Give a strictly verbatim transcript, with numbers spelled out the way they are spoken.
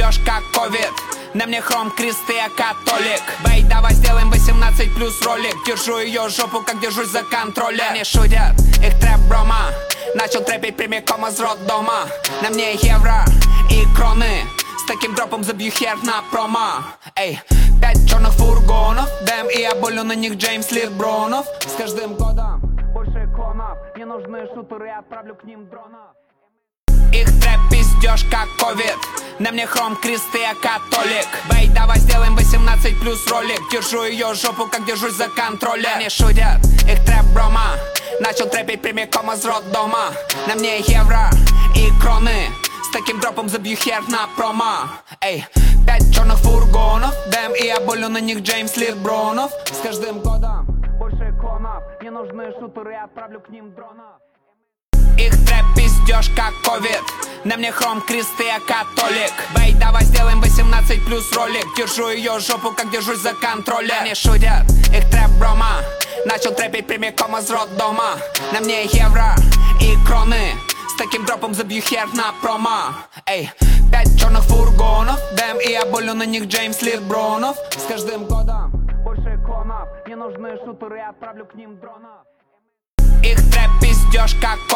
пиздёшь как ковид. На мне хром крест, я католик. Бэй, давай сделаем восемнадцать плюс ролик. Держу ее жопу, как держусь за контролем. Они шутят, их трэп брома. Начал трэпить прямиком из роддома. На мне евро и кроны. С таким дропом забью хер на промо. Эй, пять черных фургонов. Дэм, и я болю на них Джеймс Лебронов. С каждым годом больше клонов. Мне нужны шутеры, отправлю к ним дронов. Их трэп пиздёшь как ковид. На мне хром крест, я католик. Бэй, давай сделаем восемнадцать плюс ролик. Держу ее жопу, как держусь за контролем. Они шутят, их трэп брома. Начал трэпить прямиком из роддома. На мне евро и кроны. С таким дропом забью хер на промо. Эй, пять черных фургонов. Дэм, и я болю на них Джеймс Лебронов. С каждым годом больше клонов. Мне нужны шутеры, отправлю к ним дронов. Их трэп пиздёшь как ковид. На мне хром крест, я католик. Бэй, давай сделаем восемнадцать плюс ролик. Держу ее жопу, как держусь за контролем. Они шутят, их трэп брома. Начал трэпить прямиком из роддома. На мне евро и кроны. С таким дропом забью хер на промо. Эй, пять черных фургонов. Дэм, и я болю на них Джеймс Лебронов. С каждым годом больше клонов. Мне нужны шутеры, отправлю к ним дронов. Их трэп пиздёшь как